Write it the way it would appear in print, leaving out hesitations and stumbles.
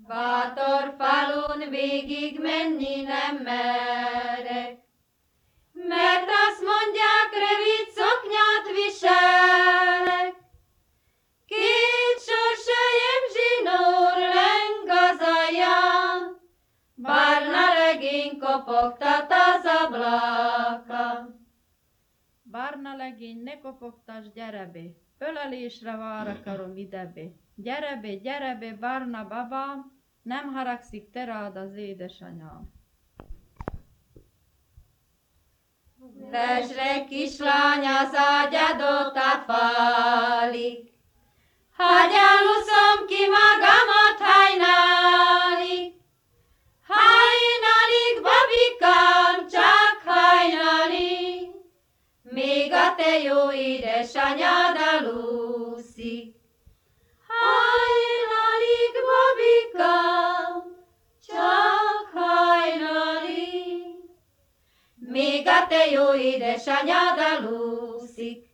Bátor falun végig menni nem merek, mert azt mondják, rövid szoknyát viselek. Két sorsajem zsinór leng az alján, barna legény kopogtat az ablakon. Barna legény, ne kopogtass, gyere be, ölelésre vár a karom idebe. Gyere be, barna babám, nem haragszik te rád az édesanyám. Vesre kislány az ágyadot a falig, hagy eluszom ki magamat hajnalig. Hajnalig, babikám, csak hajnalig, még a te jó édesanyád alúszik. Hajnalig, babikám, csak hajnalig, még a te jó édesanyád alúszik.